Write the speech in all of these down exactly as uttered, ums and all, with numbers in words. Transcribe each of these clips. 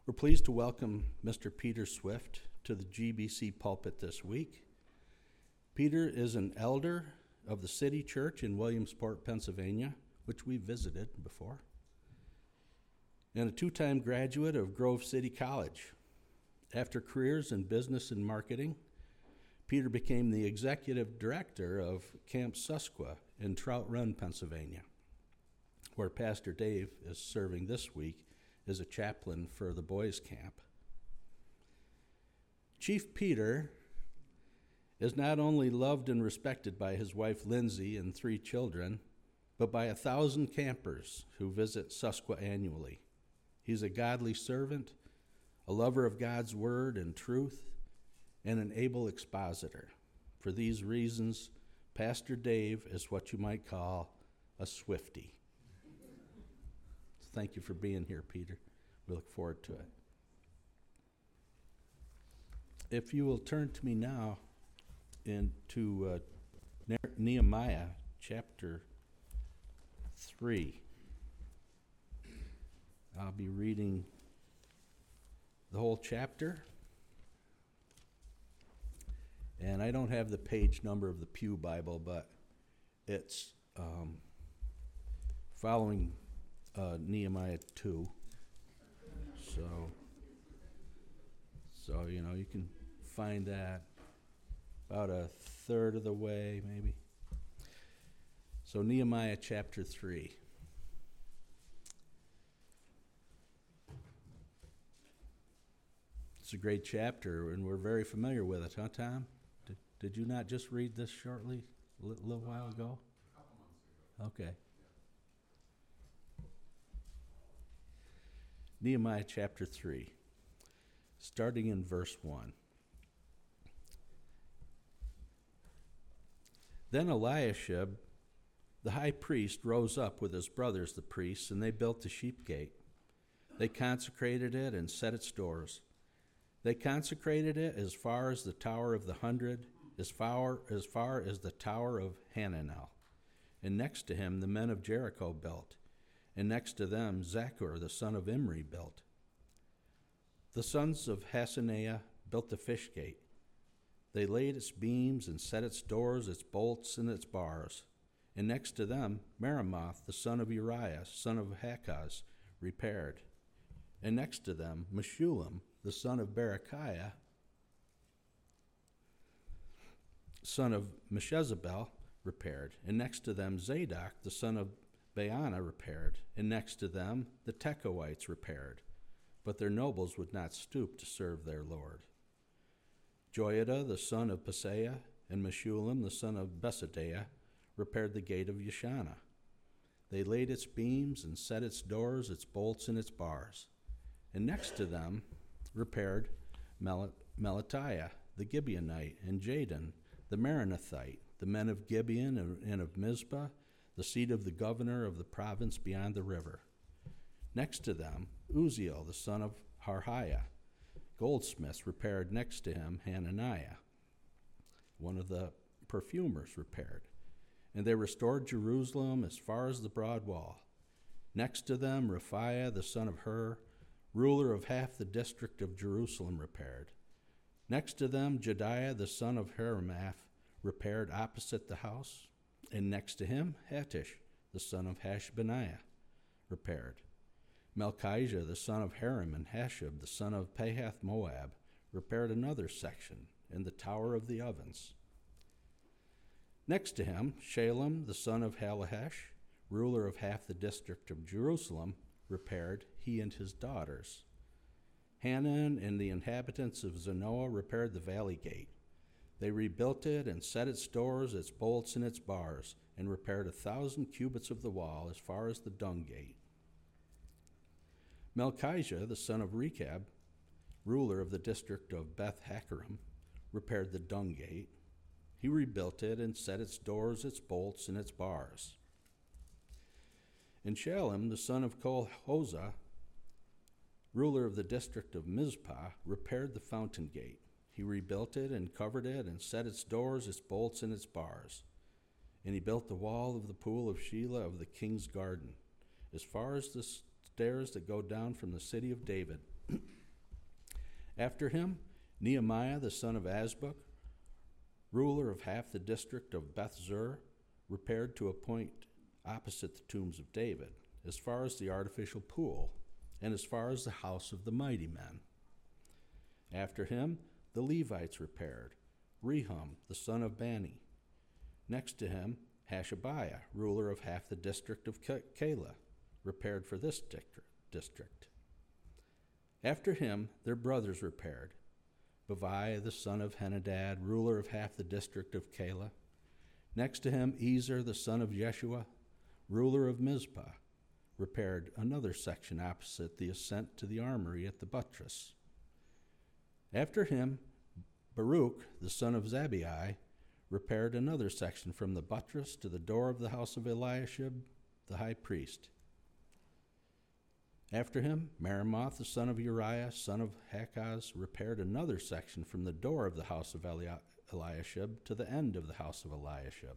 We're pleased to welcome Mister Peter Swift to the G B C pulpit this week. Peter is an elder of the City Church in Williamsport, Pennsylvania, which we visited before, and a two-time graduate of Grove City College. After careers in business and marketing, Peter became the executive director of Camp Susquehanna in Trout Run, Pennsylvania, where Pastor Dave is serving this week as a chaplain for the boys' camp. Chief Peter is not only loved and respected by his wife Lindsay and three children, but by a thousand campers who visit Susquehanna annually. He's a godly servant, a lover of God's word and truth, and an able expositor. For these reasons, Pastor Dave is what you might call a Swiftie. Thank you for being here, Peter. We look forward to it. If you will turn to me now into uh, Nehemiah chapter three. I'll be reading the whole chapter. And I don't have the page number of the Pew Bible, but it's um, following uh, Nehemiah two. So, so, you know, you can find that about a third of the way, maybe. So Nehemiah chapter three. It's a great chapter, and we're very familiar with it, huh, Tom? Did, did you not just read this shortly, a little, little while ago? Okay. Nehemiah chapter three, starting in verse one. Then Eliashib, the high priest, rose up with his brothers, the priests, and they built the sheep gate. They consecrated it and set its doors. They consecrated it as far as the Tower of the Hundred, as far, as far as the Tower of Hananel. And next to him the men of Jericho built, and next to them Zaccur the son of Imri built. The sons of Hassenaah built the fish gate. They laid its beams and set its doors, its bolts, and its bars. And next to them Meremoth the son of Uriah, son of Hakaz, repaired. And next to them Meshullam the son of Berechiah, son of Meshezabel, repaired. And next to them Zadok the son of Baana repaired. And next to them the Tekoites repaired. But their nobles would not stoop to serve their lord. Joiada the son of Paseah and Meshullam the son of Besodeiah repaired the gate of Yeshana. They laid its beams and set its doors, its bolts, and its bars. And next to them repaired Mel- Melatiah the Gibeonite and Jadon the Meronothite, the men of Gibeon and of Mizpah, the seat of the governor of the province beyond the river. Next to them Uzziel the son of Harhiah, goldsmiths, repaired. Next to him Hananiah, one of the perfumers, repaired. And they restored Jerusalem as far as the broad wall. Next to them Raphiah the son of Hur, ruler of half the district of Jerusalem, repaired. Next to them Jediah the son of Haramath repaired opposite the house. And next to him Hattish the son of Hashbaniah repaired. Melchijah the son of Harim and Hashab the son of Pahath Moab repaired another section in the Tower of the Ovens. Next to him Shalem the son of Halahesh, ruler of half the district of Jerusalem, repaired, he and his daughters. Hanan and the inhabitants of Zanoah repaired the valley gate. They rebuilt it and set its doors, its bolts, and its bars, and repaired a thousand cubits of the wall as far as the dung gate. Melchijah, the son of Rechab, ruler of the district of Beth Hakerem, repaired the dung gate. He rebuilt it and set its doors, its bolts, and its bars. And Shalem, the son of Kol-Hozah, ruler of the district of Mizpah, repaired the fountain gate. He rebuilt it and covered it and set its doors, its bolts, and its bars. And he built the wall of the pool of Shelah of the king's garden, as far as the stairs that go down from the city of David After him, Nehemiah the son of Azbuk, ruler of half the district of Beth-zur, repaired to a point opposite the tombs of David, as far as the artificial pool, and as far as the house of the mighty men. After him, the Levites repaired, Rehum the son of Bani. Next to him, Hashabiah, ruler of half the district of Keilah, repaired for this district. After him, their brothers repaired, Bavai the son of Henadad, ruler of half the district of Keilah. Next to him, Ezer the son of Jeshua, ruler of Mizpah, repaired another section opposite the ascent to the armory at the buttress. After him, Baruch the son of Zabai repaired another section from the buttress to the door of the house of Eliashib, the high priest. After him, Meremoth the son of Uriah, son of Hakaz, repaired another section from the door of the house of Eli- Eliashib to the end of the house of Eliashib.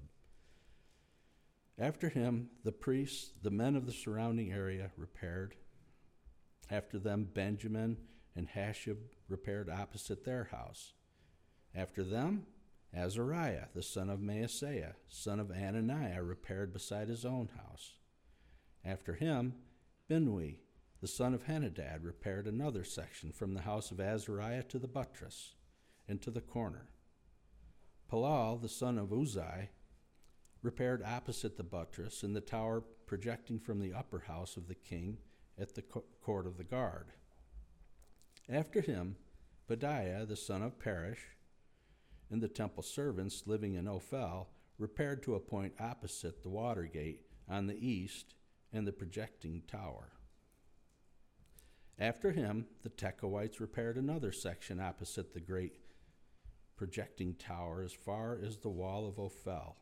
After him, the priests, the men of the surrounding area, repaired. After them, Benjamin and Hashab repaired opposite their house. After them, Azariah, the son of Maaseiah, son of Ananiah, repaired beside his own house. After him, Binui, the son of Henadad, repaired another section from the house of Azariah to the buttress and to the corner. Palal, the son of Uzai, repaired opposite the buttress in the tower projecting from the upper house of the king at the court of the guard. After him, Bediah, the son of Perish, and the temple servants living in Ophel repaired to a point opposite the water gate on the east and the projecting tower. After him, the Tekoites repaired another section opposite the great projecting tower as far as the wall of Ophel.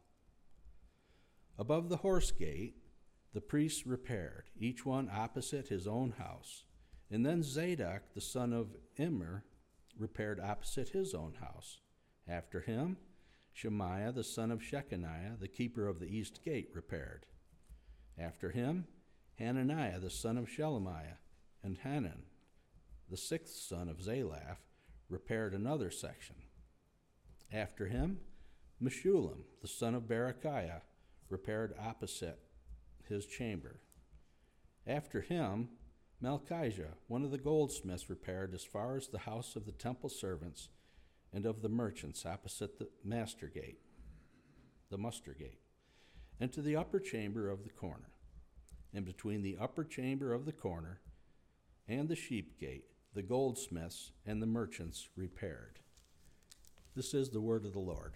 Above the horse gate, the priests repaired, each one opposite his own house. And then Zadok, the son of Immer, repaired opposite his own house. After him, Shemaiah, the son of Shechaniah, the keeper of the east gate, repaired. After him, Hananiah, the son of Shelemiah, and Hanan, the sixth son of Zalaph, repaired another section. After him, Meshullam, the son of Berechiah, repaired opposite his chamber. After him, Malchijah, one of the goldsmiths, repaired as far as the house of the temple servants and of the merchants opposite the master gate, the muster gate, and to the upper chamber of the corner. And between the upper chamber of the corner and the sheep gate, the goldsmiths and the merchants repaired. This is the word of the Lord.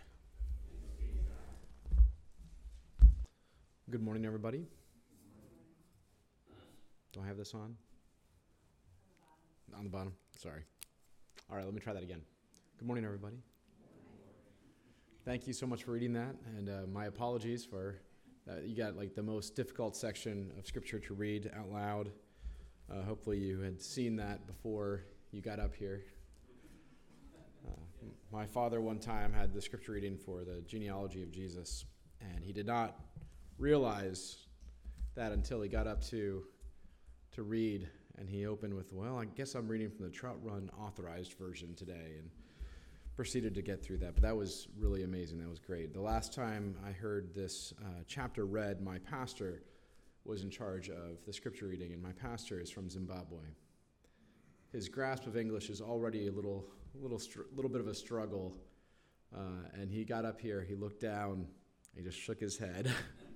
Good morning, everybody. Do I have this on? On the bottom? Sorry. All right, let me try that again. Good morning, everybody. Thank you so much for reading that, and uh, my apologies for uh, you got like the most difficult section of Scripture to read out loud. Uh, hopefully you had seen that before you got up here. Uh, my father one time had the Scripture reading for the genealogy of Jesus, and he did not realize that until he got up to to read, and he opened with, well, I guess I'm reading from the Trout Run Authorized Version today, and proceeded to get through that. But that was really amazing. That was great. The last time I heard this uh, chapter read, my pastor was in charge of the scripture reading, and my pastor is from Zimbabwe. His grasp of English is already a little, little, str- little bit of a struggle, uh, and he got up here, he looked down, he just shook his head.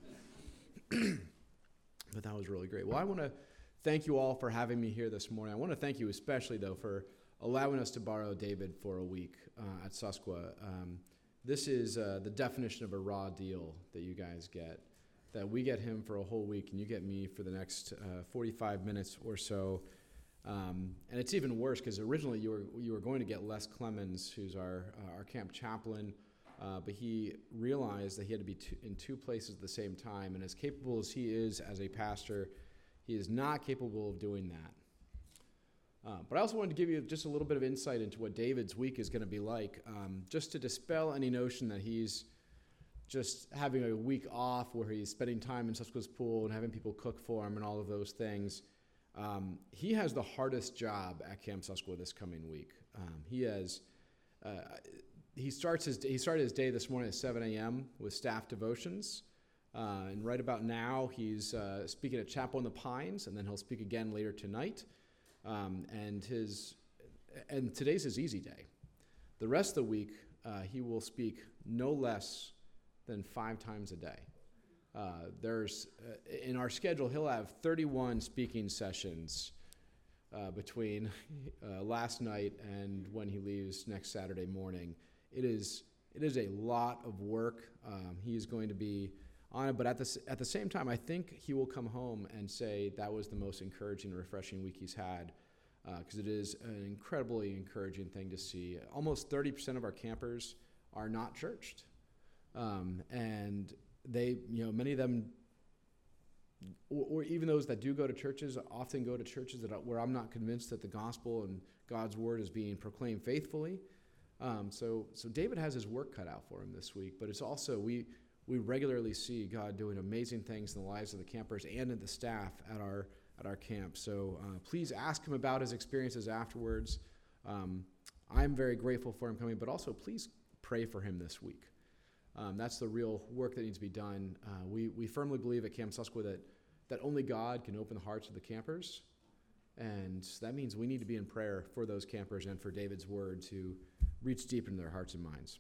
But that was really great. Well, I want to thank you all for having me here this morning. I want to thank you especially, though, for allowing us to borrow David for a week uh, at Susqua. Um, this is uh, the definition of a raw deal that you guys get, that we get him for a whole week and you get me for the next uh, forty-five minutes or so. Um, and it's even worse because originally you were you were going to get Les Clemens, who's our uh, our camp chaplain, uh, but he realized that he had to be two, in two places at the same time. And as capable as he is as a pastor, he is not capable of doing that. Uh, but I also wanted to give you just a little bit of insight into what David's week is going to be like, um, just to dispel any notion that he's just having a week off where he's spending time in Susqua's pool and having people cook for him and all of those things. Um, he has the hardest job at Camp Susquehanna this coming week. Um, he has uh, he starts his he started his day this morning at seven a.m. with staff devotions, uh, and right about now he's uh, speaking at Chapel in the Pines, and then he'll speak again later tonight. Um, and his and today's his easy day. The rest of the week uh, he will speak no less than five times a day. Uh, there's uh, in our schedule he'll have thirty-one speaking sessions uh, between uh, last night and when he leaves next Saturday morning. It is it is a lot of work. Um, he is going to be on it, but at the at the same time, I think he will come home and say that was the most encouraging and refreshing week he's had, because uh, it is an incredibly encouraging thing to see. Almost thirty percent of our campers are not churched, um, and they, you know, many of them, or, or even those that do go to churches, often go to churches that are, where I'm not convinced that the gospel and God's word is being proclaimed faithfully. Um, so, so David has his work cut out for him this week, but it's also, we we regularly see God doing amazing things in the lives of the campers and in the staff at our at our camp. So uh, please ask him about his experiences afterwards. Um, I'm very grateful for him coming, but also please pray for him this week. Um, that's the real work that needs to be done. Uh, we we firmly believe at Camp Susquehanna that that only God can open the hearts of the campers, and that means we need to be in prayer for those campers and for David's word to reach deep into their hearts and minds.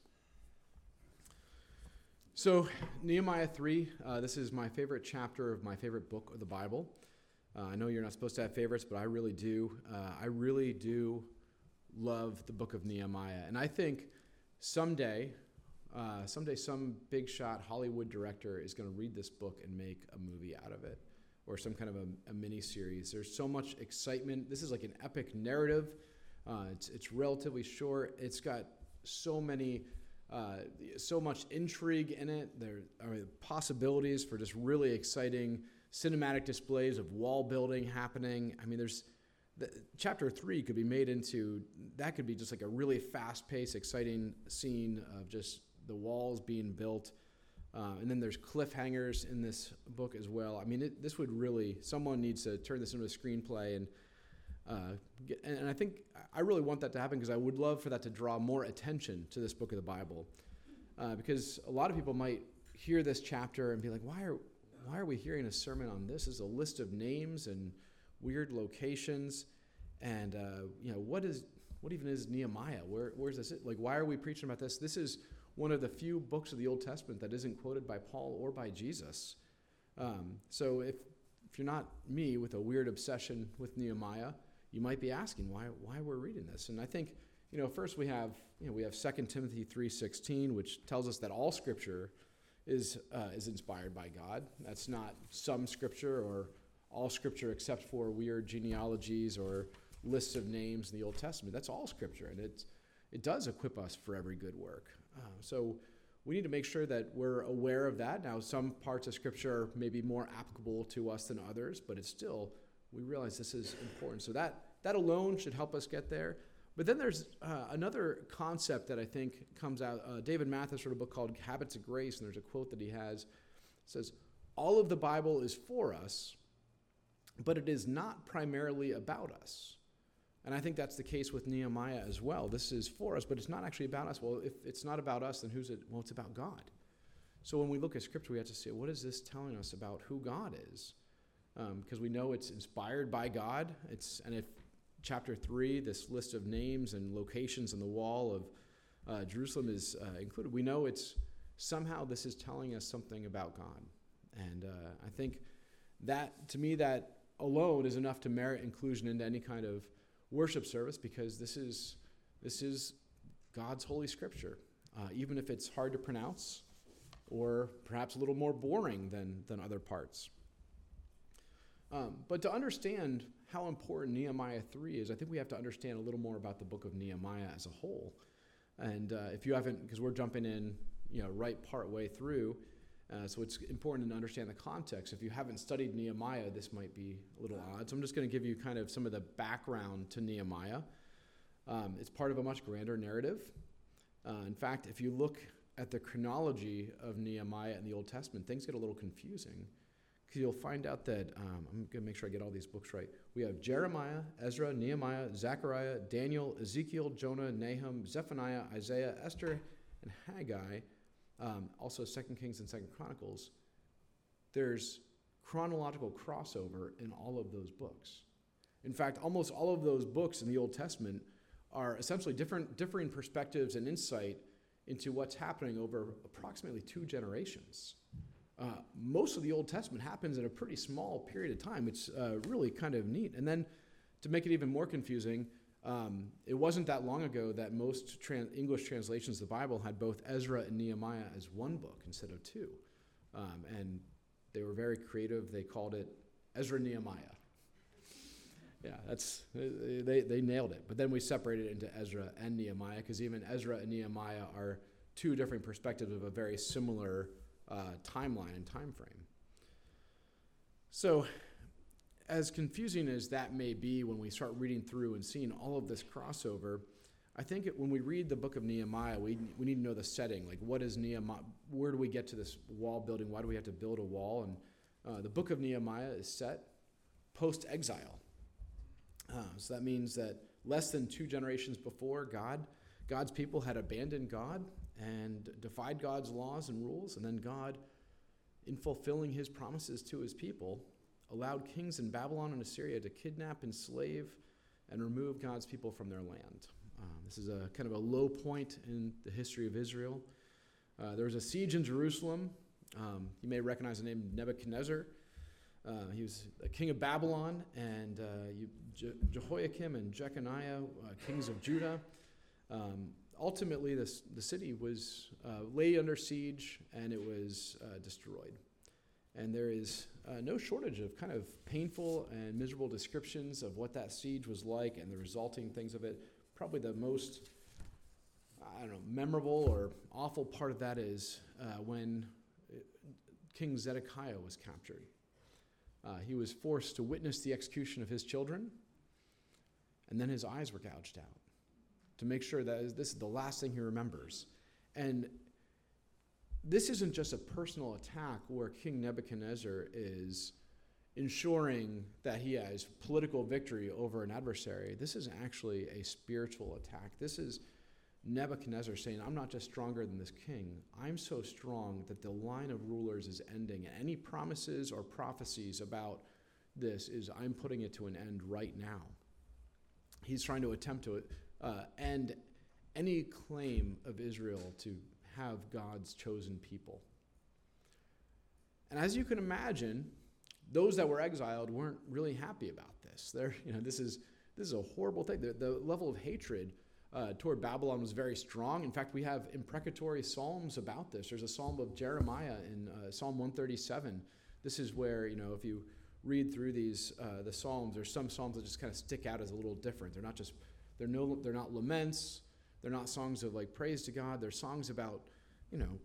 So Nehemiah three, uh, this is my favorite chapter of my favorite book of the Bible. Uh, I know you're not supposed to have favorites, but I really do. Uh, I really do love the book of Nehemiah, and I think someday, uh, someday some big shot Hollywood director is going to read this book and make a movie out of it, or some kind of a, a mini series. There's so much excitement. This is like an epic narrative. Uh, it's it's relatively short. It's got so many, uh, so much intrigue in it. There are possibilities for just really exciting cinematic displays of wall building happening. I mean, there's the, chapter three could be made into, that could be just like a really fast-paced, exciting scene of just the walls being built. Uh, and then there's cliffhangers in this book as well. I mean, it, this would really, someone needs to turn this into a screenplay. And uh, get, and I think I really want that to happen, because I would love for that to draw more attention to this book of the Bible. Uh, because a lot of people might hear this chapter and be like, why are why are we hearing a sermon on this? It's a list of names and weird locations. And, uh, you know, what is what even is Nehemiah? Where Where's this? Like, why are we preaching about this? This is one of the few books of the Old Testament that isn't quoted by Paul or by Jesus. Um, so if if you're not me with a weird obsession with Nehemiah, you might be asking why why we're reading this. And I think, you know, first we have you know we have Second Timothy three sixteen, which tells us that all Scripture is uh, is inspired by God. That's not some Scripture or all Scripture except for weird genealogies or lists of names in the Old Testament. That's all Scripture, and it it does equip us for every good work. Uh, so we need to make sure that we're aware of that. Now, some parts of Scripture may be more applicable to us than others, but it's still, we realize this is important. So that that alone should help us get there. But then there's uh, another concept that I think comes out. Uh, David Mathis wrote a book called Habits of Grace, and there's a quote that he has. It says, all of the Bible is for us, but it is not primarily about us. And I think that's the case with Nehemiah as well. This is for us, but it's not actually about us. Well, if it's not about us, then who's it? Well, it's about God. So when we look at Scripture, we have to say, what is this telling us about who God is? Because um, we know it's inspired by God. It's and if chapter three, this list of names and locations on the wall of uh, Jerusalem is uh, included, we know it's somehow this is telling us something about God. And uh, I think that, to me, that alone is enough to merit inclusion into any kind of worship service, because this is this is God's holy Scripture, uh, even if it's hard to pronounce or perhaps a little more boring than than other parts. Um, but to understand how important Nehemiah three is, I think we have to understand a little more about the book of Nehemiah as a whole. And uh, if you haven't, because we're jumping in, you know, right part way through, uh, so it's important to understand the context. If you haven't studied Nehemiah, this might be a little odd. So I'm just going to give you kind of some of the background to Nehemiah. Um, it's part of a much grander narrative. Uh, in fact, if you look at the chronology of Nehemiah in the Old Testament, things get a little confusing, because you'll find out that, um, I'm going to make sure I get all these books right. We have Jeremiah, Ezra, Nehemiah, Zechariah, Daniel, Ezekiel, Jonah, Nahum, Zephaniah, Isaiah, Esther, and Haggai, um, also Second Kings and Second Chronicles. There's chronological crossover in all of those books. In fact, almost all of those books in the Old Testament are essentially different, differing perspectives and insight into what's happening over approximately two generations. Uh, most of the Old Testament happens in a pretty small period of time. It's uh, really kind of neat. And then to make it even more confusing, um, it wasn't that long ago that most tran- English translations of the Bible had both Ezra and Nehemiah as one book instead of two. Um, and they were very creative. They called it Ezra Nehemiah. Yeah, that's they, they nailed it. But then we separated it into Ezra and Nehemiah, because even Ezra and Nehemiah are two different perspectives of a very similar uh, timeline and time frame. So as confusing as that may be when we start reading through and seeing all of this crossover, I think it, when we read the book of Nehemiah, we we need to know the setting. Like, what is Nehemiah? Where do we get to this wall building? Why do we have to build a wall? And uh, the book of Nehemiah is set post-exile. Uh, so that means that less than two generations before, God, God's people had abandoned God and defied God's laws and rules, and then God, in fulfilling his promises to his people, allowed kings in Babylon and Assyria to kidnap, enslave, and remove God's people from their land. Uh, this is a kind of a low point in the history of Israel. Uh, there was a siege in Jerusalem. Um, you may recognize the name Nebuchadnezzar. Uh, he was a king of Babylon, and uh, you, Je- Jehoiakim and Jeconiah, uh, kings of Judah. Um, ultimately, this, the city was uh, laid under siege, and it was uh, destroyed. And there is uh, no shortage of kind of painful and miserable descriptions of what that siege was like and the resulting things of it. Probably the most, I don't know, memorable or awful part of that is uh, when King Zedekiah was captured. Uh, he was forced to witness the execution of his children, and then his eyes were gouged out to make sure that this is the last thing he remembers. And this isn't just a personal attack where King Nebuchadnezzar is ensuring that he has political victory over an adversary. This is actually a spiritual attack. This is Nebuchadnezzar saying, I'm not just stronger than this king. I'm so strong that the line of rulers is ending. And any promises or prophecies about this is I'm putting it to an end right now. He's trying to attempt to uh, end any claim of Israel to have God's chosen people. And as you can imagine, those that were exiled weren't really happy about this. They're, you know, this is this is a horrible thing. The, the level of hatred uh, toward Babylon was very strong. In fact, we have imprecatory psalms about this. There's a psalm of Jeremiah in uh, Psalm one thirty-seven. This is where, you know, if you read through these uh, the psalms, there's some psalms that just kind of stick out as a little different. They're not just they're no they're not laments. They're not songs of like praise to God. They're songs about, you know,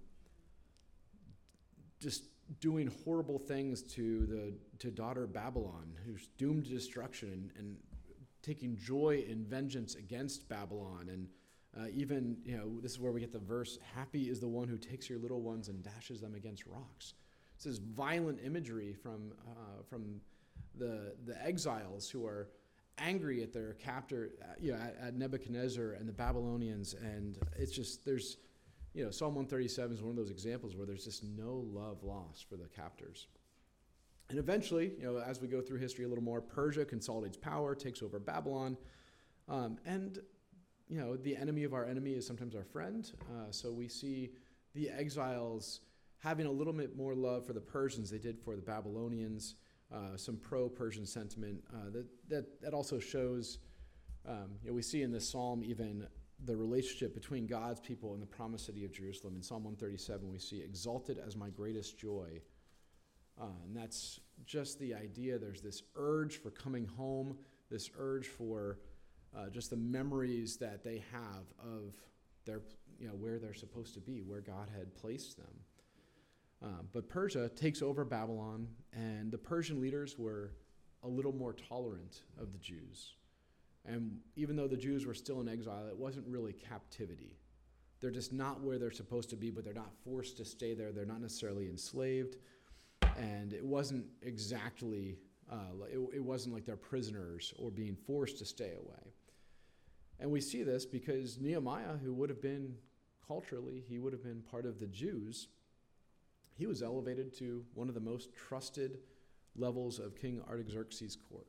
just doing horrible things to the to daughter Babylon, who's doomed to destruction, and, and taking joy in vengeance against Babylon. And uh, even, you know, this is where we get the verse, happy is the one who takes your little ones and dashes them against rocks. This is violent imagery from uh, from the the exiles who are angry at their captor, uh, you know, at, at Nebuchadnezzar and the Babylonians. And it's just, there's, you know, Psalm one thirty-seven is one of those examples where there's just no love lost for the captors. And eventually, you know, as we go through history a little more, Persia consolidates power, takes over Babylon. Um, and, you know, the enemy of our enemy is sometimes our friend. Uh, so we see the exiles having a little bit more love for the Persians they did for the Babylonians, uh, some pro-Persian sentiment. Uh, that, that, that also shows, um, you know, we see in this psalm even the relationship between God's people and the promised city of Jerusalem. In Psalm one thirty-seven, we see, exalted as my greatest joy. Uh, and that's just the idea. There's this urge for coming home, this urge for uh, just the memories that they have of their, you know, where they're supposed to be, where God had placed them. Uh, but Persia takes over Babylon, and the Persian leaders were a little more tolerant of the Jews. And even though the Jews were still in exile, it wasn't really captivity. They're just not where they're supposed to be, but they're not forced to stay there. They're not necessarily enslaved. And it wasn't exactly, uh, it, it wasn't like they're prisoners or being forced to stay away. And we see this because Nehemiah, who would have been culturally, he would have been part of the Jews, he was elevated to one of the most trusted levels of King Artaxerxes' court.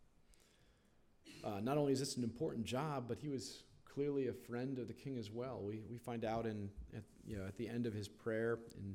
Uh, not only is this an important job, but he was clearly a friend of the king as well. We we find out in at, you know at the end of his prayer in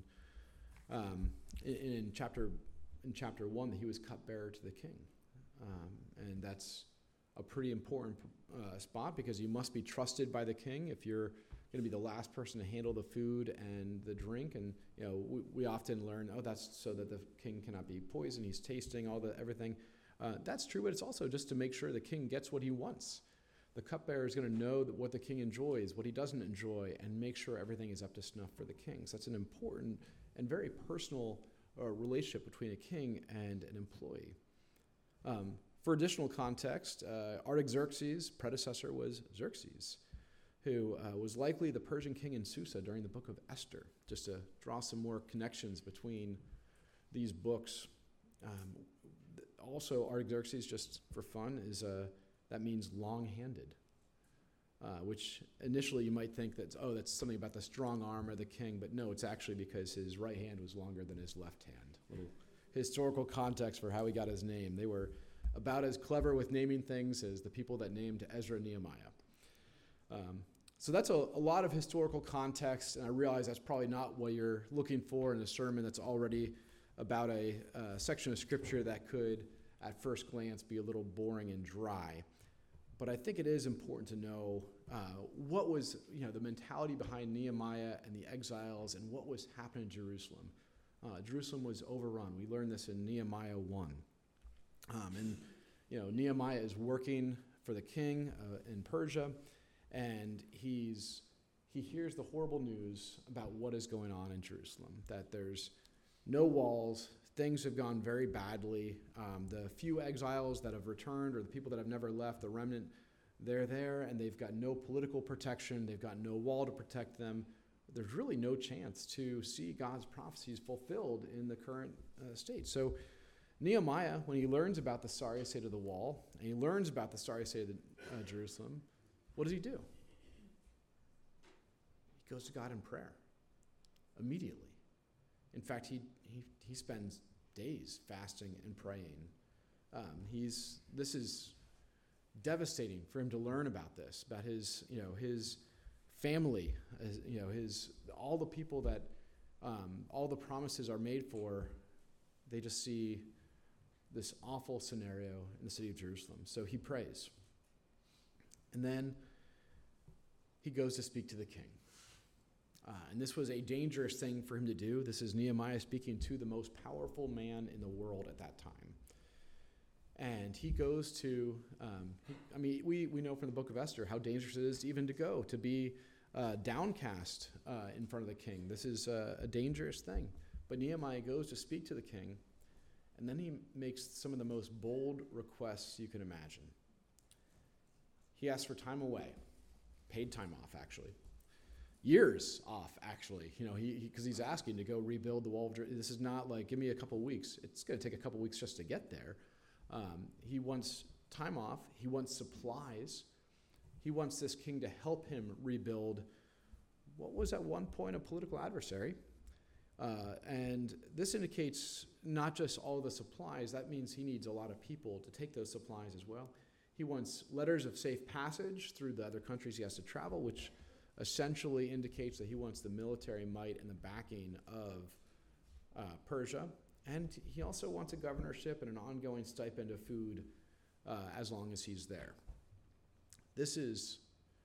um, in, in chapter in chapter one that he was cupbearer to the king, um, and that's a pretty important uh, spot because you must be trusted by the king if you're going to be the last person to handle the food and the drink. And you know we, we often learn, oh, that's so that the king cannot be poisoned. He's tasting all the everything. Uh, that's true, but it's also just to make sure the king gets what he wants. The cupbearer is going to know that what the king enjoys, what he doesn't enjoy, and make sure everything is up to snuff for the king. So that's an important and very personal uh, relationship between a king and an employee. Um, for additional context, uh, Artaxerxes' predecessor was Xerxes, who uh, was likely the Persian king in Susa during the book of Esther, just to draw some more connections between these books. Um, also, Artaxerxes, just for fun, is a that means long-handed, uh, which initially you might think that, oh, that's something about the strong arm of the king, but no, it's actually because his right hand was longer than his left hand. Little historical context for how he got his name. They were about as clever with naming things as the people that named Ezra Nehemiah. Um, so that's a, a lot of historical context, and I realize that's probably not what you're looking for in a sermon that's already about a uh, section of Scripture that could, at first glance, be a little boring and dry. But I think it is important to know uh, what was, you know, the mentality behind Nehemiah and the exiles and what was happening in Jerusalem. Uh, Jerusalem was overrun. We learned this in Nehemiah one. Um, and, you know, Nehemiah is working for the king uh, in Persia, and he's he hears the horrible news about what is going on in Jerusalem, that there's no walls. Things have gone very badly. Um, the few exiles that have returned or the people that have never left, the remnant, they're there and they've got no political protection. They've got no wall to protect them. There's really no chance to see God's prophecies fulfilled in the current uh, state. So Nehemiah, when he learns about the sorry state of the wall and he learns about the sorry state of the, uh, Jerusalem, what does he do? He goes to God in prayer immediately. In fact, he he he spends days fasting and praying. Um, he's this is devastating for him to learn about this, about his you know his family, his, you know his all the people that um, all the promises are made for. They just see this awful scenario in the city of Jerusalem. So he prays, and then he goes to speak to the king. Uh, and this was a dangerous thing for him to do. This is Nehemiah speaking to the most powerful man in the world at that time. And he goes to, um, he, I mean, we, we know from the book of Esther how dangerous it is even to go, to be uh, downcast uh, in front of the king. This is uh, a dangerous thing. But Nehemiah goes to speak to the king, and then he makes some of the most bold requests you can imagine. He asks for time away, paid time off, actually. Years off, actually, you know, he because he, he's asking to go rebuild the wall of Jerusalem. This is not like, give me a couple weeks. It's going to take a couple weeks just to get there. Um, he wants time off. He wants supplies. He wants this king to help him rebuild what was at one point a political adversary. Uh, and this indicates not just all the supplies. That means he needs a lot of people to take those supplies as well. He wants letters of safe passage through the other countries he has to travel, which essentially indicates that he wants the military might and the backing of uh, Persia. And he also wants a governorship and an ongoing stipend of food uh, as long as he's there. This is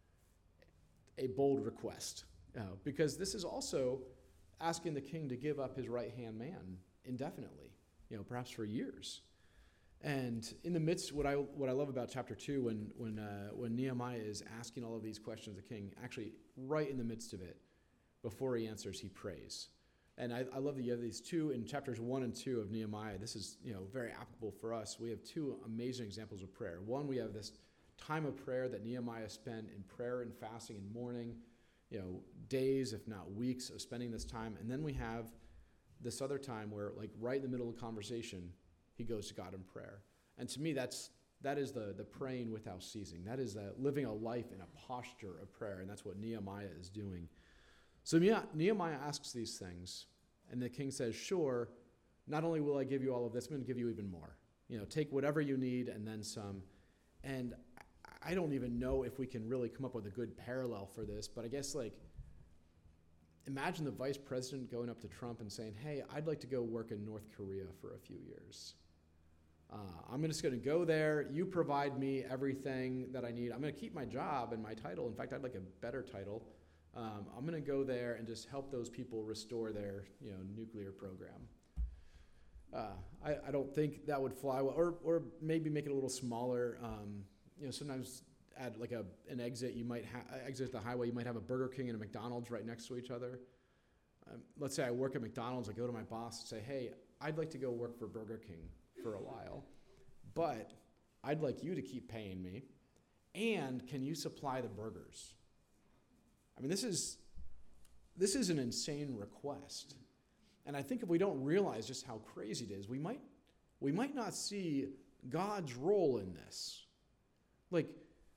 a bold request uh, because this is also asking the king to give up his right-hand man indefinitely, you know, perhaps for years. And in the midst, what I what I love about chapter two, when when uh, when Nehemiah is asking all of these questions of the king, actually right in the midst of it, before he answers, he prays. And I, I love that you have these two in chapters one and two of Nehemiah. This is you know very applicable for us. We have two amazing examples of prayer. One, we have this time of prayer that Nehemiah spent in prayer and fasting and mourning, you know, days, if not weeks, of spending this time. And then we have this other time where, like, right in the middle of the conversation, he goes to God in prayer. And to me, that's that is the, the praying without ceasing. That is the living a life in a posture of prayer, and that's what Nehemiah is doing. So Nehemiah asks these things, and the king says, sure, not only will I give you all of this, I'm going to give you even more. You know, take whatever you need and then some. And I don't even know if we can really come up with a good parallel for this, but I guess, like, imagine the vice president going up to Trump and saying, hey, I'd like to go work in North Korea for a few years. Uh, I'm just going to go there. You provide me everything that I need. I'm going to keep my job and my title. In fact, I'd like a better title. Um, I'm going to go there and just help those people restore their, you know, nuclear program. Uh, I, I don't think that would fly well, or or maybe make it a little smaller. Um, you know, sometimes at like a an exit, you might ha- exit the highway. You might have a Burger King and a McDonald's right next to each other. Um, let's say I work at McDonald's. I go to my boss and say, "Hey, I'd like to go work for Burger King for a while, but I'd like you to keep paying me, and can you supply the burgers?" I mean, this is this is an insane request. And I think if we don't realize just how crazy it is, we might we might not see God's role in this. Like,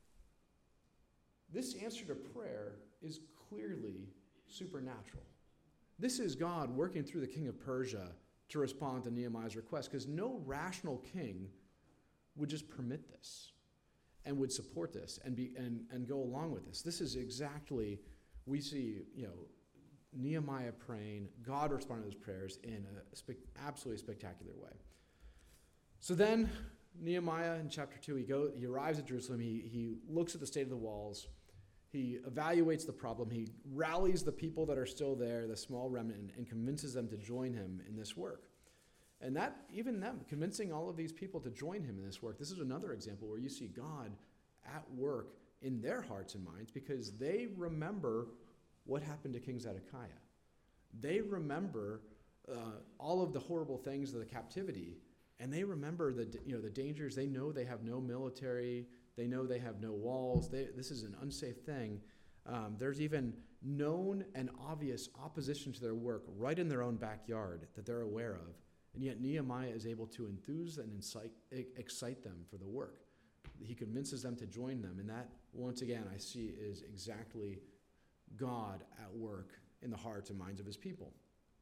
this answer to prayer is clearly supernatural. This is God working through the king of Persia to respond to Nehemiah's request, because no rational king would just permit this and would support this and be and, and go along with this. This is exactly, we see, you know, Nehemiah praying, God responding to those prayers in a spe- absolutely spectacular way. So then, Nehemiah in chapter two, he go, he arrives at Jerusalem, he, he looks at the state of the walls, he evaluates the problem, he rallies the people that are still there, the small remnant, and, and convinces them to join him in this work. And that, even them, convincing all of these people to join him in this work, this is another example where you see God at work in their hearts and minds, because they remember what happened to King Zedekiah. They remember uh, all of the horrible things of the captivity, and they remember the you know the dangers. They know they have no military. They know they have no walls. They, this is an unsafe thing. Um, there's even known and obvious opposition to their work right in their own backyard that they're aware of, and yet Nehemiah is able to enthuse and incite, excite them for the work. He convinces them to join them, and that, once again, I see is exactly God at work in the hearts and minds of his people.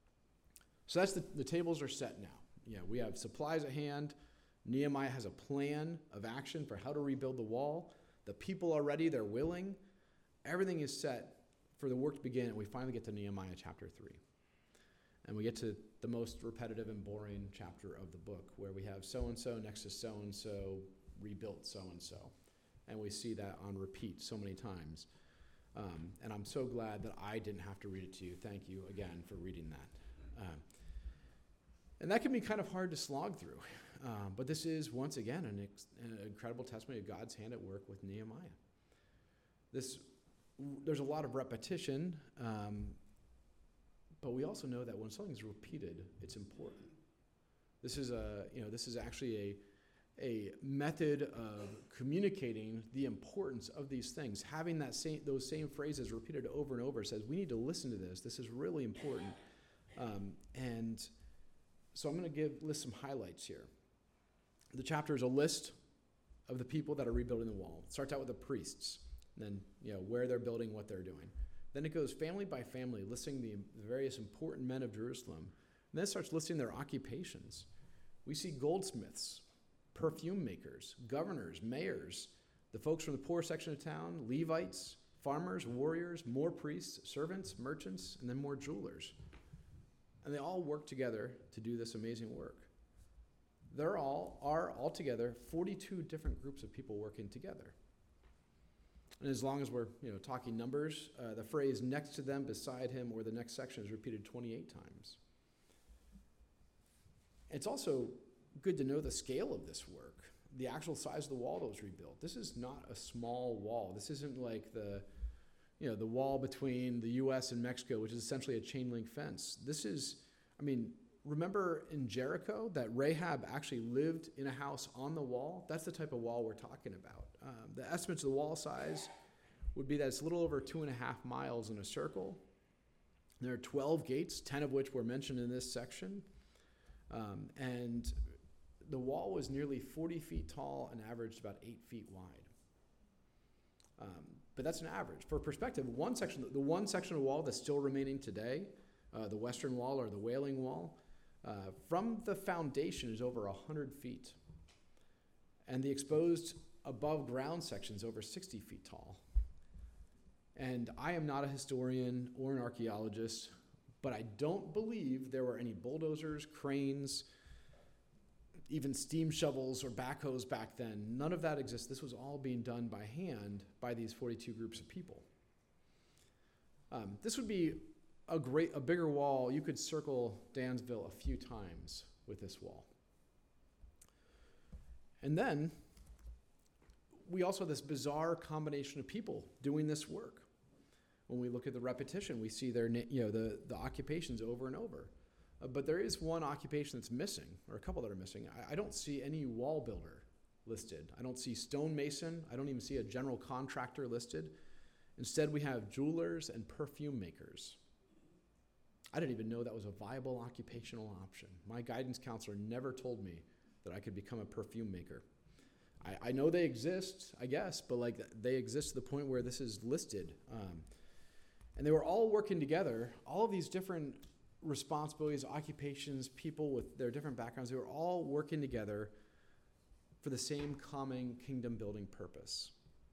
So that's the, the tables are set now. Yeah, we have supplies at hand. Nehemiah has a plan of action for how to rebuild the wall. The people are ready, they're willing. Everything is set for the work to begin, and we finally get to Nehemiah chapter three. And we get to the most repetitive and boring chapter of the book, where we have so-and-so next to so-and-so, rebuilt so-and-so. And we see that on repeat so many times. Um, and I'm so glad that I didn't have to read it to you. Thank you again for reading that. Um, and that can be kind of hard to slog through. Um, but this is, once again, an, ex- an incredible testimony of God's hand at work with Nehemiah. This, there's a lot of repetition, um, but we also know that when something's repeated, it's important. This is a, you know, this is actually a a method of communicating the importance of these things. Having that same, those same phrases repeated over and over says, we need to listen to this. This is really important. Um, and so I'm going to give list some highlights here. The chapter is a list of the people that are rebuilding the wall. It starts out with the priests, and then, you know, where they're building, what they're doing. Then it goes family by family, listing the, the various important men of Jerusalem. And then it starts listing their occupations. We see goldsmiths, perfume makers, governors, mayors, the folks from the poor section of town, Levites, farmers, warriors, more priests, servants, merchants, and then more jewelers. And they all work together to do this amazing work. There all are altogether forty-two different groups of people working together. And as long as we're you know talking numbers, uh, the phrase next to them, beside him, or the next section is repeated twenty-eight times. It's also good to know the scale of this work, the actual size of the wall that was rebuilt. This is not a small wall. This isn't like the, you know, the wall between the U S and Mexico, which is essentially a chain link fence. This is, I mean, remember in Jericho that Rahab actually lived in a house on the wall? That's the type of wall we're talking about. Um, the estimates of the wall size would be that it's a little over two and a half miles in a circle. There are twelve gates, ten of which were mentioned in this section. Um, and the wall was nearly forty feet tall and averaged about eight feet wide. Um, but that's an average. For perspective, one section, the one section of wall that's still remaining today, uh, the Western Wall or the Wailing Wall, uh, from the foundation is over one hundred feet. And the exposed above ground section is over sixty feet tall. And I am not a historian or an archaeologist, but I don't believe there were any bulldozers, cranes, even steam shovels or backhoes back then. None of that exists. This was all being done by hand by these forty-two groups of people. Um, this would be a great, a bigger wall. You could circle Dansville a few times with this wall. And then we also have this bizarre combination of people doing this work. When we look at the repetition, we see their, you know, the, the occupations over and over. Uh, but there is one occupation that's missing, or a couple that are missing. I, I don't see any wall builder listed. I don't see stonemason. I don't even see a general contractor listed. Instead, we have jewelers and perfume makers. I didn't even know that was a viable occupational option. My guidance counselor never told me that I could become a perfume maker. I, I know they exist, I guess, but like they exist to the point where this is listed. Um, and they were all working together, all of these different responsibilities, occupations, people with their different backgrounds, they were all working together for the same common kingdom building purpose.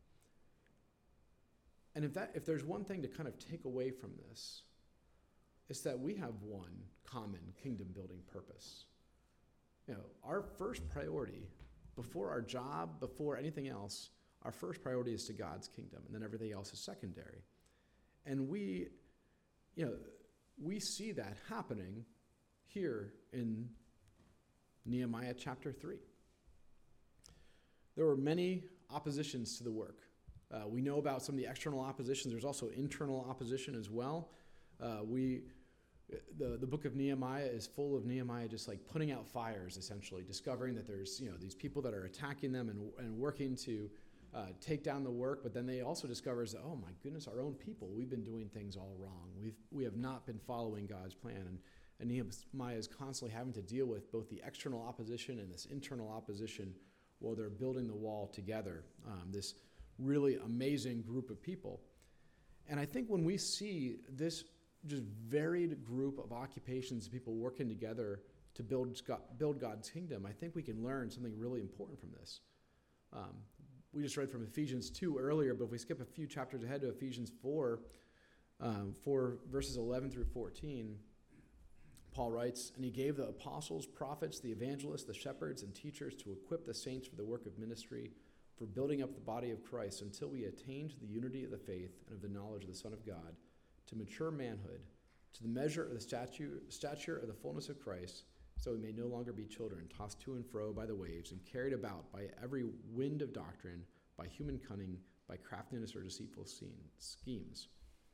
And if that if there's one thing to kind of take away from this, it's that we have one common kingdom building purpose. You know, our first priority, before our job, before anything else, our first priority is to God's kingdom, and then everything else is secondary. And we, you know, we see that happening here in Nehemiah chapter three. There were many oppositions to the work. Uh, we know about some of the external oppositions. There's also internal opposition as well. Uh, we, the, the book of Nehemiah is full of Nehemiah just like putting out fires, essentially, discovering that there's, you know, these people that are attacking them and, and working to uh, take down the work, but then they also discovers that, oh my goodness, our own people, we've been doing things all wrong. We've, we have not been following God's plan. And, and Nehemiah is constantly having to deal with both the external opposition and this internal opposition while they're building the wall together, um, this really amazing group of people. And I think when we see this just varied group of occupations, people working together to build, build God's kingdom, I think we can learn something really important from this. Um, we just read from Ephesians two earlier, but if we skip a few chapters ahead to Ephesians four, um, four verses eleven through fourteen, Paul writes, "And he gave the apostles, prophets, the evangelists, the shepherds, and teachers to equip the saints for the work of ministry, for building up the body of Christ until we attain to the unity of the faith and of the knowledge of the Son of God, to mature manhood, to the measure of the stature, stature of the fullness of Christ, so we may no longer be children, tossed to and fro by the waves and carried about by every wind of doctrine, by human cunning, by craftiness or deceitful schemes."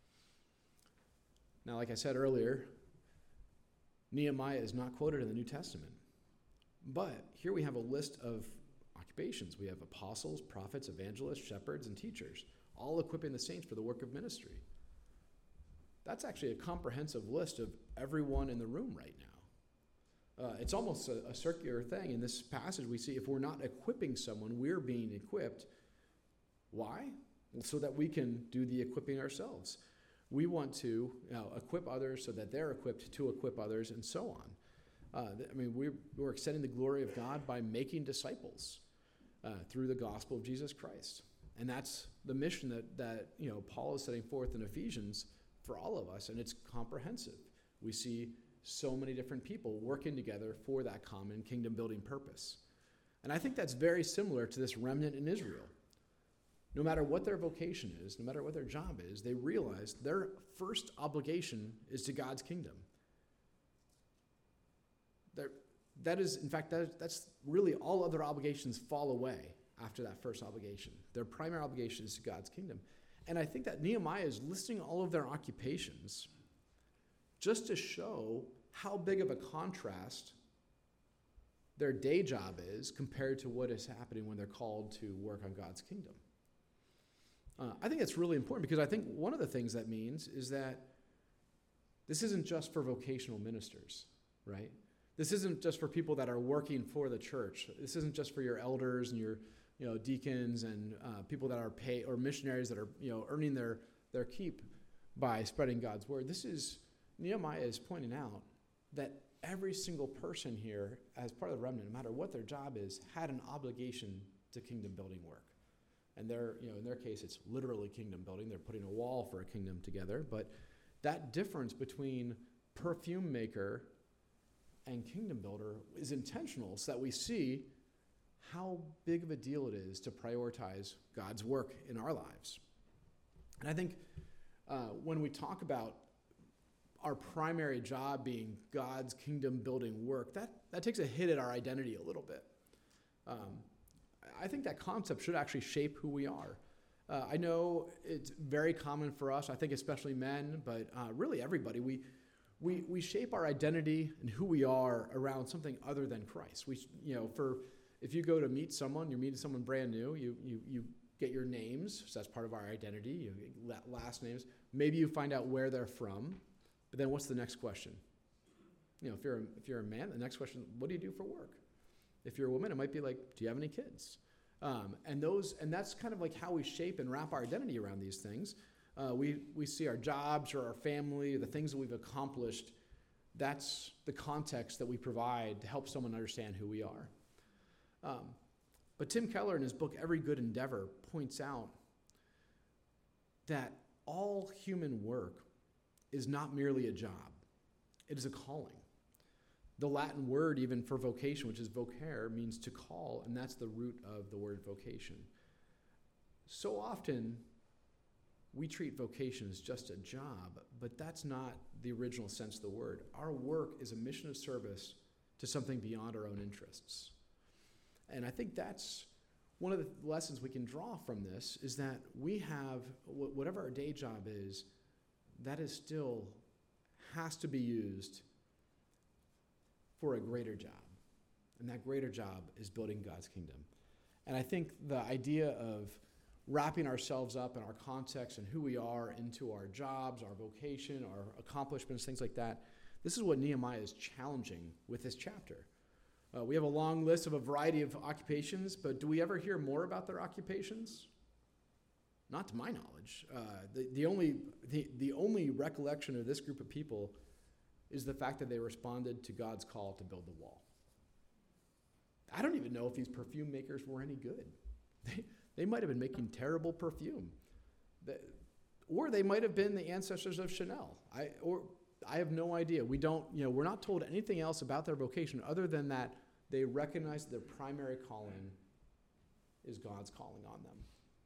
Now, like I said earlier, Nehemiah is not quoted in the New Testament. But here we have a list of occupations. We have apostles, prophets, evangelists, shepherds, and teachers, all equipping the saints for the work of ministry. That's actually a comprehensive list of everyone in the room right now. Uh, it's almost a, a circular thing. In this passage, we see if we're not equipping someone, we're being equipped. Why? Well, so that we can do the equipping ourselves. We want to you know, equip others so that they're equipped to equip others, and so on. Uh, I mean, we're, we're extending the glory of God by making disciples uh, through the gospel of Jesus Christ. And that's the mission that, that you know Paul is setting forth in Ephesians for all of us, and it's comprehensive. We see so many different people working together for that common kingdom-building purpose. And I think that's very similar to this remnant in Israel. No matter what their vocation is, no matter what their job is, they realize their first obligation is to God's kingdom. They're, that is, in fact, that, that's really all other obligations fall away after that first obligation. Their primary obligation is to God's kingdom. And I think that Nehemiah is listing all of their occupations just to show how big of a contrast their day job is compared to what is happening when they're called to work on God's kingdom. Uh, I think it's really important because I think one of the things that means is that This isn't just for vocational ministers, right? This isn't just for people that are working for the church. This isn't just for your elders and your, you know, deacons and uh, people that are paid, or missionaries that are, you know, earning their, their keep by spreading God's word. This is, Nehemiah is pointing out that every single person here, as part of the remnant, no matter what their job is, had an obligation to kingdom building work. And they're, you know, in their case, it's literally kingdom building. They're putting a wall for a kingdom together. But that difference between perfume maker and kingdom builder is intentional, so that we see how big of a deal it is to prioritize God's work in our lives. And I think uh, when we talk about our primary job being God's kingdom building work, that, that takes a hit at our identity a little bit. Um, I think that concept should actually shape who we are. Uh, I know it's very common for us, I think especially men, but uh, really everybody, we, we, we shape our identity and who we are around something other than Christ. We, you know, for if you go to meet someone, you're meeting someone brand new, you, you, you get your names, so that's part of our identity, you get last names. Maybe you find out where they're from, but then what's the next question? You know, if you're a, if you're a man, the next question, what do you do for work? If you're a woman, it might be like, do you have any kids? Um, and those, and that's kind of like how we shape and wrap our identity around these things. Uh, we we see our jobs or our family, or the things that we've accomplished. That's the context that we provide to help someone understand who we are. Um, but Tim Keller, in his book Every Good Endeavor, points out that all human work is not merely a job; it is a calling. The Latin word even for vocation, which is vocare, means to call, and that's the root of the word vocation. So often, we treat vocation as just a job, but that's not the original sense of the word. Our work is a mission of service to something beyond our own interests. And I think that's one of the lessons we can draw from this, is that we have, whatever our day job is, that is still has to be used for a greater job. And that greater job is building God's kingdom. And I think the idea of wrapping ourselves up in our context and who we are into our jobs, our vocation, our accomplishments, things like that, this is what Nehemiah is challenging with this chapter. Uh, we have a long list of a variety of occupations, but do we ever hear more about their occupations? Not to my knowledge. Uh, the, the, only, the, the only recollection of this group of people is the fact that they responded to God's call to build the wall. I don't even know if these perfume makers were any good. They, they might have been making terrible perfume. They, or they might have been the ancestors of Chanel. I, or, I have no idea. We don't, you know, we're not told anything else about their vocation other than that they recognize their primary calling is God's calling on them.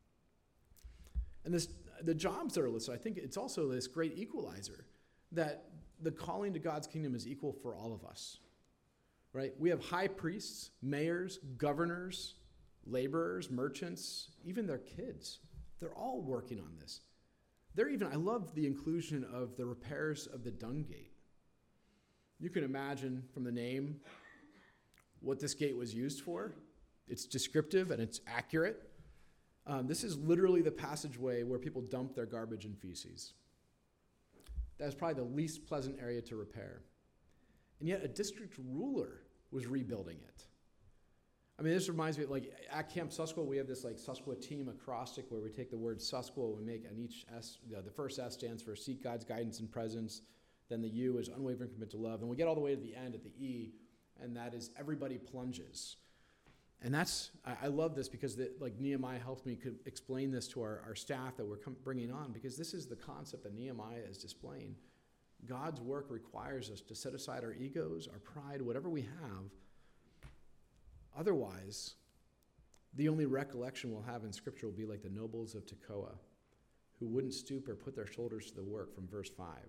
And this, the jobs that are listed, I think it's also this great equalizer, that the calling to God's kingdom is equal for all of us, right? We have high priests, mayors, governors, laborers, merchants, even their kids. They're all working on this. They're even, I love the inclusion of the repairs of the dung gate. You can imagine from the name what this gate was used for. It's descriptive and it's accurate. Um, this is literally the passageway where people dump their garbage and feces. That's probably the least pleasant area to repair. And yet a district ruler was rebuilding it. I mean, this reminds me, of, like, at Camp Susquehanna, we have this, like, Susquehanna team acrostic where we take the word Susquehanna, we make, and each S, you know, the first S stands for seek God's guidance and presence, then the U is unwavering commitment to love, and we get all the way to the end at the E, and that is everybody plunges. And that's, I, I love this because, the, like, Nehemiah helps me could explain this to our, our staff that we're com- bringing on, because this is the concept that Nehemiah is displaying. God's work requires us to set aside our egos, our pride, whatever we have. Otherwise, the only recollection we'll have in Scripture will be like the nobles of Tekoa, who wouldn't stoop or put their shoulders to the work from verse five.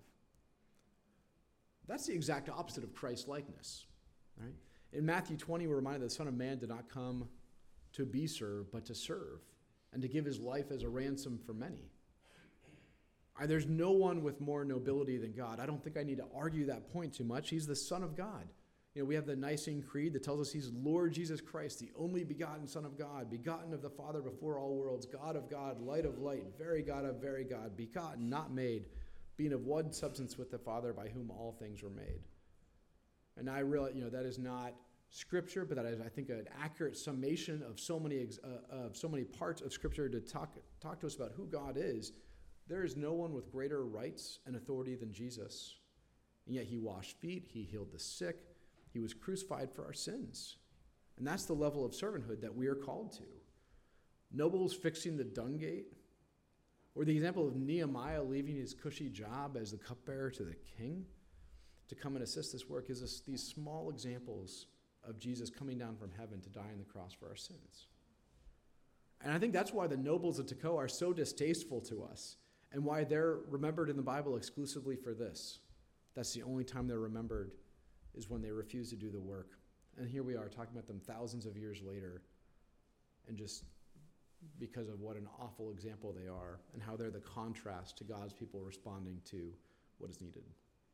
That's the exact opposite of Christ-likeness, right? In Matthew twenty, we're reminded that the Son of Man did not come to be served, but to serve, and to give his life as a ransom for many. There's no one with more nobility than God. I don't think I need to argue that point too much. He's the Son of God. You know, we have the Nicene Creed that tells us he's Lord Jesus Christ, the only begotten Son of God, begotten of the Father before all worlds, God of God, light of light, very God of very God, begotten, not made, being of one substance with the Father by whom all things were made. And I realize, you know, that is not Scripture, but that is, I think, an accurate summation of so many ex- uh, of so many parts of Scripture to talk talk to us about who God is. There is no one with greater rights and authority than Jesus. And yet he washed feet, he healed the sick, he was crucified for our sins. And that's the level of servanthood that we are called to. Nobles fixing the dung gate, or the example of Nehemiah leaving his cushy job as the cupbearer to the king to come and assist this work, gives us these small examples of Jesus coming down from heaven to die on the cross for our sins. And I think that's why the nobles of Tekoa are so distasteful to us, and why they're remembered in the Bible exclusively for this. That's the only time they're remembered, is when they refuse to do the work. And here we are talking about them thousands of years later, and just because of what an awful example they are, and how they're the contrast to God's people responding to what is needed.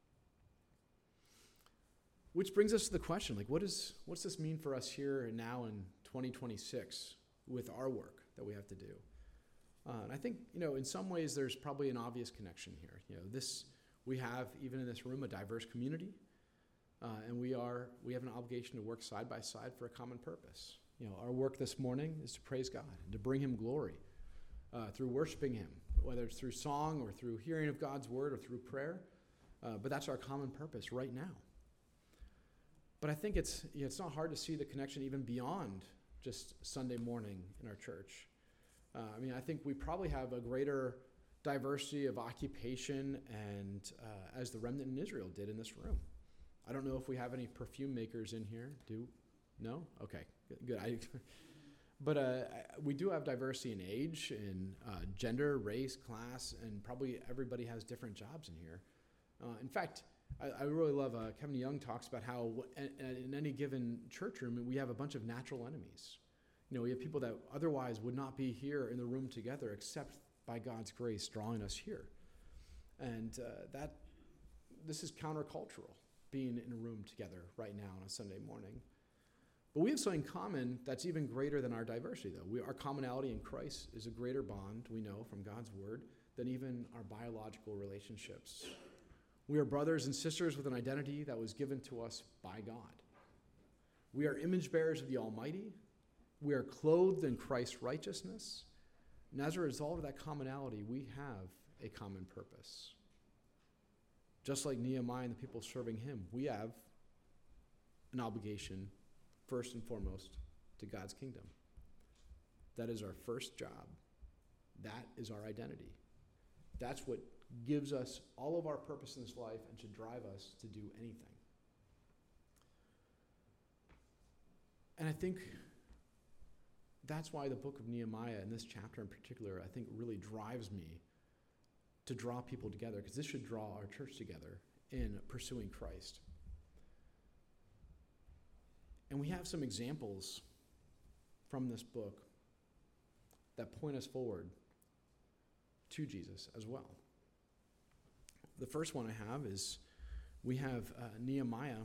Which brings us to the question, like, what is what's this mean for us here and now in twenty twenty-six with our work that we have to do? Uh, and I think, you know, in some ways there's probably an obvious connection here. You know, this we have, even in this room, a diverse community, uh, and we are we have an obligation to work side by side for a common purpose. You know, our work this morning is to praise God and to bring him glory uh, through worshiping him, whether it's through song or through hearing of God's word or through prayer. Uh, but that's our common purpose right now. But I think it's you know, it's not hard to see the connection even beyond just Sunday morning in our church. Uh, I mean, I think we probably have a greater diversity of occupation and uh, as the remnant in Israel did in this room. I don't know if we have any perfume makers in here. Do no? Okay, good. I, but uh, we do have diversity in age, in uh, gender, race, class, and probably everybody has different jobs in here. Uh, in fact, I, I really love uh, Kevin Young talks about how in, in any given church room we have a bunch of natural enemies. You know, we have people that otherwise would not be here in the room together, except by God's grace drawing us here. And uh, that this is countercultural, being in a room together right now on a Sunday morning. But we have something common that's even greater than our diversity, though. We, our commonality in Christ is a greater bond, we know, from God's word than even our biological relationships. We are brothers and sisters with an identity that was given to us by God. We are image bearers of the Almighty. We are clothed in Christ's righteousness. And as a result of that commonality, we have a common purpose. Just like Nehemiah and the people serving him, we have an obligation, first and foremost, to God's kingdom. That is our first job. That is our identity. That's what gives us all of our purpose in this life and should drive us to do anything. And I think that's why the book of Nehemiah, and this chapter in particular, I think really drives me to draw people together, because this should draw our church together in pursuing Christ. And we have some examples from this book that point us forward to Jesus as well. The first one I have is we have uh, Nehemiah.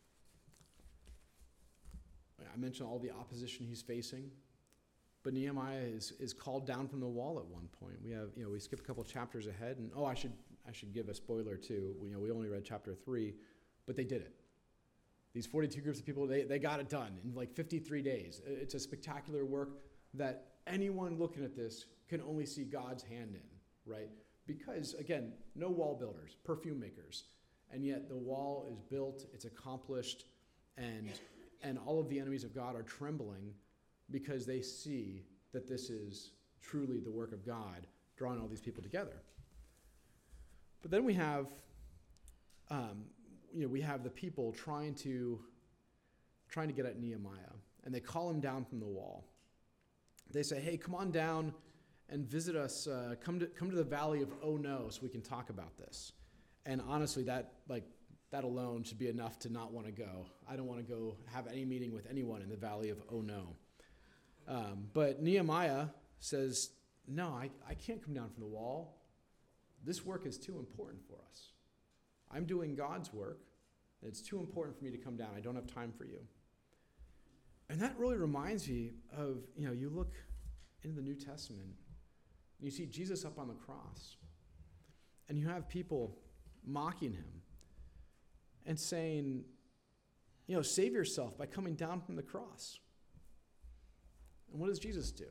I mentioned all the opposition he's facing, but Nehemiah is, is called down from the wall at one point. We have, you know, we skip a couple chapters ahead, and oh, I should I should give a spoiler too. We, you know, we only read chapter three, but they did it. These forty-two groups of people, they, they got it done in like fifty-three days. It's a spectacular work that anyone looking at this can only see God's hand in, right? Because, again, no wall builders, perfume makers, and yet the wall is built, it's accomplished, and and all of the enemies of God are trembling because they see that this is truly the work of God, drawing all these people together. But then we have, um, you know, we have the people trying to trying to get at Nehemiah, and they call him down from the wall. They say, "Hey, come on down and visit us. Uh, come to come to the valley of Oh No, so we can talk about this." And honestly, that like that alone should be enough to not want to go. I don't want to go have any meeting with anyone in the valley of Oh No. Um, but Nehemiah says, "No, I, I can't come down from the wall. This work is too important for us. I'm doing God's work, and it's too important for me to come down. I don't have time for you." And that really reminds me of, you know, you look into the New Testament, and you see Jesus up on the cross. And you have people mocking him and saying, you know, save yourself by coming down from the cross. And what does Jesus do?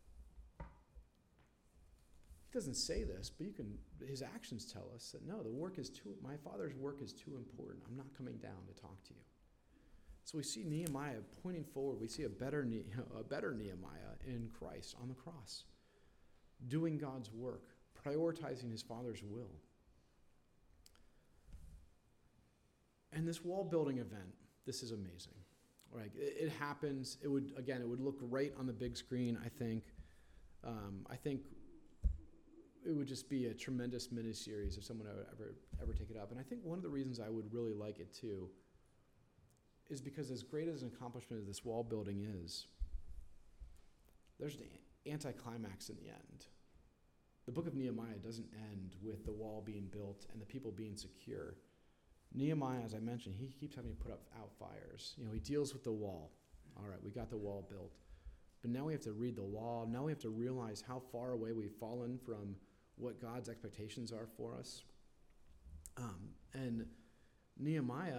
He doesn't say this, but you can, his actions tell us that no, the work is too, my Father's work is too important. I'm not coming down to talk to you. So we see Nehemiah pointing forward. We see a better, Ne- a better Nehemiah in Christ on the cross, doing God's work, prioritizing his Father's will. And this wall building event, this is amazing. Right? It, it happens. It would, again, it would look great on the big screen, I think. Um, I think it would just be a tremendous miniseries if someone would ever, ever take it up. And I think one of the reasons I would really like it too is because as great as an accomplishment as this wall building is, there's an anticlimax in the end. The book of Nehemiah doesn't end with the wall being built and the people being secure. Nehemiah, as I mentioned, he keeps having to put up out fires. You know, he deals with the wall. All right, we got the wall built. But now we have to read the law. Now we have to realize how far away we've fallen from what God's expectations are for us. Um, and Nehemiah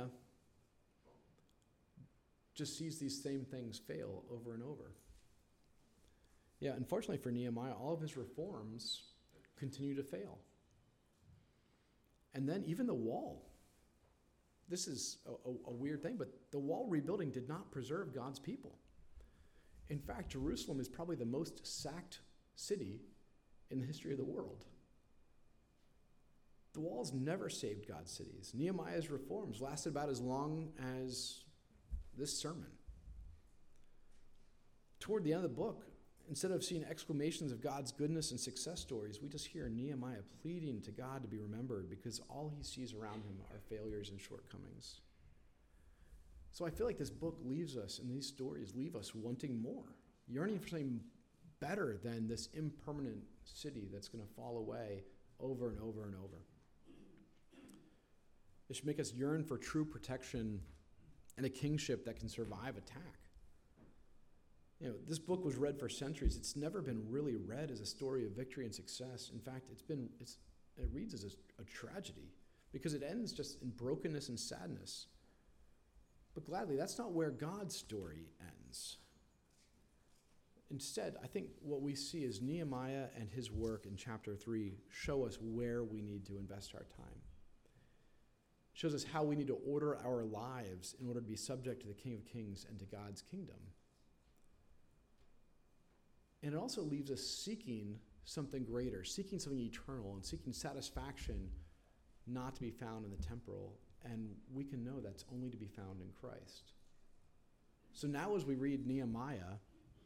just sees these same things fail over and over. Yeah, unfortunately for Nehemiah, all of his reforms continue to fail. And then even the wall. This is a, a, a weird thing, but the wall rebuilding did not preserve God's people. In fact, Jerusalem is probably the most sacked city in the history of the world. The walls never saved God's cities. Nehemiah's reforms lasted about as long as this sermon. Toward the end of the book, instead of seeing exclamations of God's goodness and success stories, we just hear Nehemiah pleading to God to be remembered because all he sees around him are failures and shortcomings. So I feel like this book leaves us, and these stories leave us wanting more, yearning for something better than this impermanent city that's going to fall away over and over and over. It should make us yearn for true protection and a kingship that can survive attack. You know, this book was read for centuries. It's never been really read as a story of victory and success. In fact, it's been it's it reads as a, a tragedy because it ends just in brokenness and sadness. But gladly, that's not where God's story ends. Instead, I think what we see is Nehemiah and his work in chapter three show us where we need to invest our time. Shows us how we need to order our lives in order to be subject to the King of Kings and to God's kingdom. And it also leaves us seeking something greater, seeking something eternal, and seeking satisfaction not to be found in the temporal. And we can know that's only to be found in Christ. So now as we read Nehemiah,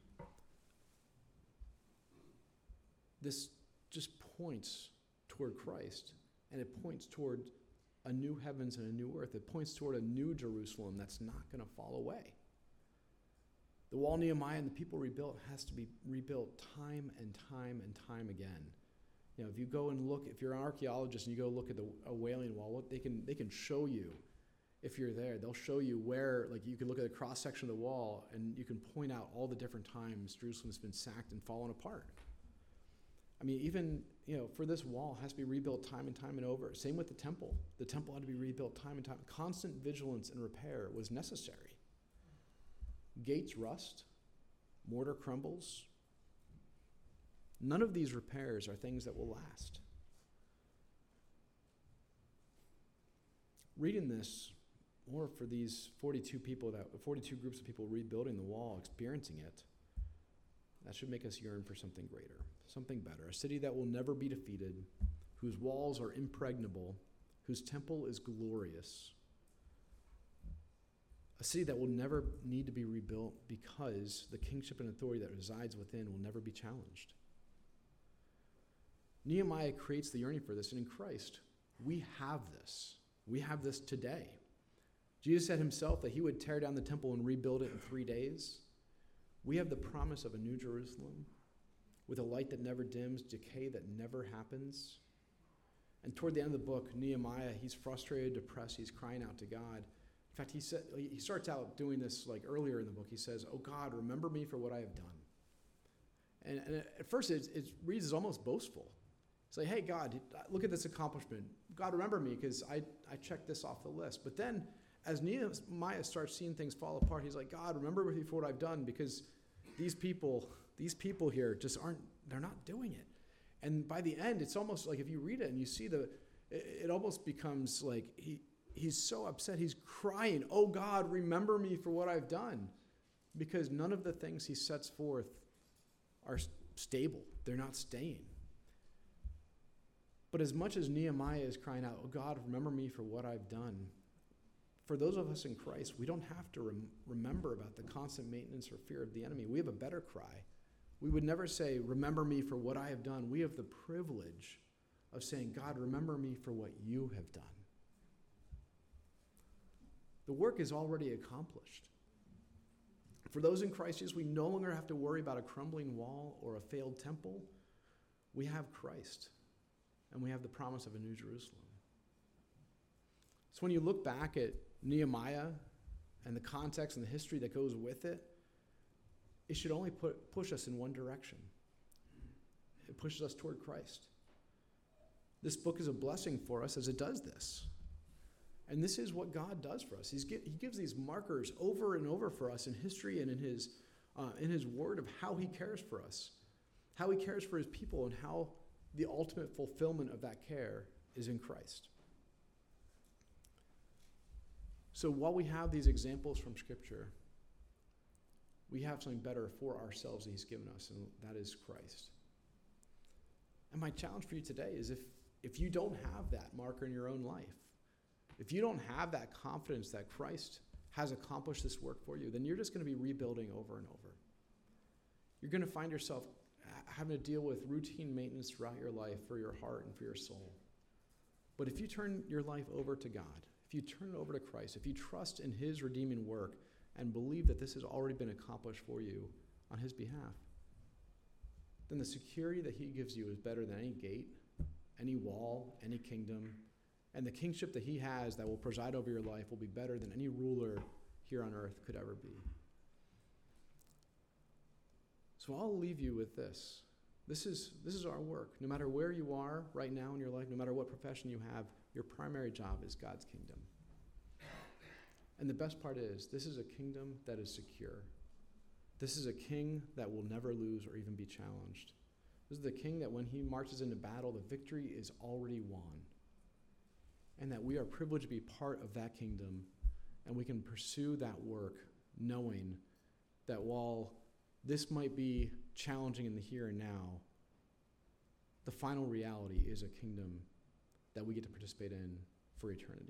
this just points toward Christ, and it points toward a new heavens and a new earth. It points toward a new Jerusalem that's not going to fall away. The wall Nehemiah and the people rebuilt has to be rebuilt time and time and time again. You know, if you go and look, if you're an archaeologist and you go look at the a Wailing Wall, look, they can they can show you, if you're there, they'll show you where, like you can look at the cross section of the wall and you can point out all the different times Jerusalem's been sacked and fallen apart. I mean, even, you know, for this wall, it has to be rebuilt time and time and over. Same with the temple. The temple had to be rebuilt time and time. Constant vigilance and repair was necessary. Gates rust, mortar crumbles. None of these repairs are things that will last. Reading this, or for these forty-two people, that forty-two groups of people rebuilding the wall, experiencing it, that should make us yearn for something greater, something better, a city that will never be defeated, whose walls are impregnable, whose temple is glorious, a city that will never need to be rebuilt because the kingship and authority that resides within will never be challenged. Nehemiah creates the yearning for this, and in Christ, we have this. We have this today. Jesus said himself that he would tear down the temple and rebuild it in three days. We have the promise of a new Jerusalem with a light that never dims, decay that never happens. And toward the end of the book, Nehemiah, he's frustrated, depressed, he's crying out to God. In fact, he said he starts out doing this like earlier in the book. He says, "Oh God, remember me for what I have done." And, and at first, it, it reads as almost boastful. Say, hey, God, look at this accomplishment. God, remember me because I, I checked this off the list. But then as Nehemiah starts seeing things fall apart, he's like, God, remember me for what I've done because these people, these people here just aren't, they're not doing it. And by the end, it's almost like if you read it and you see the, it, it almost becomes like he, he's so upset. He's crying, oh God, remember me for what I've done. Because none of the things he sets forth are stable. They're not staying. But as much as Nehemiah is crying out, oh God, remember me for what I've done, for those of us in Christ, we don't have to rem- remember about the constant maintenance or fear of the enemy. We have a better cry. We would never say, remember me for what I have done. We have the privilege of saying, God, remember me for what you have done. The work is already accomplished. For those in Christ Jesus, we no longer have to worry about a crumbling wall or a failed temple. We have Christ, and we have the promise of a new Jerusalem. So when you look back at Nehemiah and the context and the history that goes with it, it should only put, push us in one direction. It pushes us toward Christ. This book is a blessing for us as it does this. And this is what God does for us. He's, he gives these markers over and over for us in history and in his, uh, in his word of how he cares for us, how he cares for his people, and how the ultimate fulfillment of that care is in Christ. So while we have these examples from Scripture, we have something better for ourselves that he's given us, and that is Christ. And my challenge for you today is if, if you don't have that marker in your own life, if you don't have that confidence that Christ has accomplished this work for you, then you're just going to be rebuilding over and over. You're going to find yourself having to deal with routine maintenance throughout your life for your heart and for your soul. But if you turn your life over to God, if you turn it over to Christ, if you trust in his redeeming work and believe that this has already been accomplished for you on his behalf, then the security that he gives you is better than any gate, any wall, any kingdom. And the kingship that he has that will preside over your life will be better than any ruler here on earth could ever be. So I'll leave you with this. This is, this is our work. No matter where you are right now in your life, no matter what profession you have, your primary job is God's kingdom. And the best part is, this is a kingdom that is secure. This is a king that will never lose or even be challenged. This is the king that when he marches into battle, the victory is already won. And that we are privileged to be part of that kingdom, and we can pursue that work knowing that while this might be challenging in the here and now, the final reality is a kingdom that we get to participate in for eternity.